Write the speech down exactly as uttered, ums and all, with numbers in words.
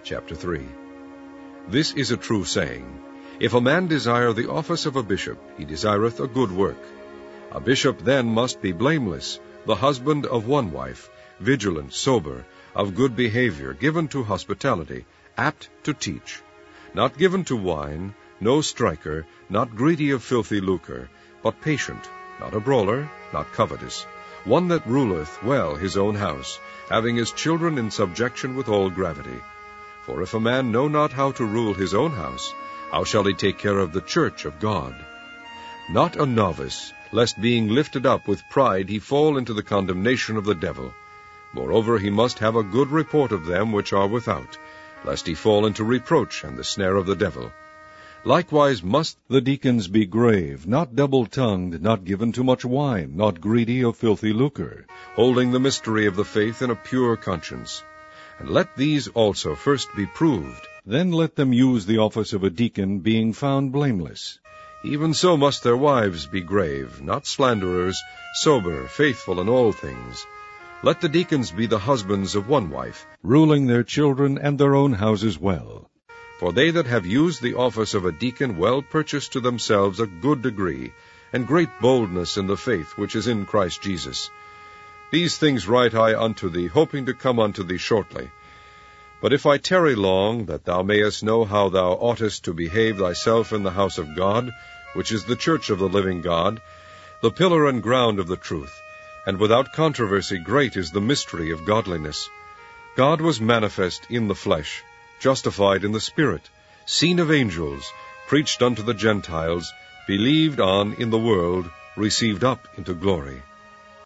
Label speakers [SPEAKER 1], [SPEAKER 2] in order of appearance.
[SPEAKER 1] chapter three. This is a true saying, If a man desire the office of a bishop, he desireth a good work. A bishop then must be blameless, the husband of one wife, vigilant, sober, of good behavior, given to hospitality, apt to teach, not given to wine, no striker, not greedy of filthy lucre, but patient, not a brawler, not covetous, one that ruleth well his own house, having his children in subjection with all gravity. For if a man know not how to rule his own house, how shall he take care of the church of God? Not a novice, lest being lifted up with pride he fall into the condemnation of the devil. Moreover, he must have a good report of them which are without, lest he fall into reproach and the snare of the devil. Likewise must the deacons be grave, not double-tongued, not given to much wine, not greedy of filthy lucre, holding the mystery of the faith in a pure conscience. And let these also first be proved, then let them use the office of a deacon, being found blameless. Even so must their wives be grave, not slanderers, sober, faithful in all things. Let the deacons be the husbands of one wife, ruling their children and their own houses well. For they that have used the office of a deacon well purchase to themselves a good degree, and great boldness in the faith which is in Christ Jesus. These things write I unto thee, hoping to come unto thee shortly. But if I tarry long, that thou mayest know how thou oughtest to behave thyself in the house of God, which is the church of the living God, the pillar and ground of the truth, and without controversy great is the mystery of godliness. God was manifest in the flesh, justified in the Spirit, seen of angels, preached unto the Gentiles, believed on in the world, received up into glory.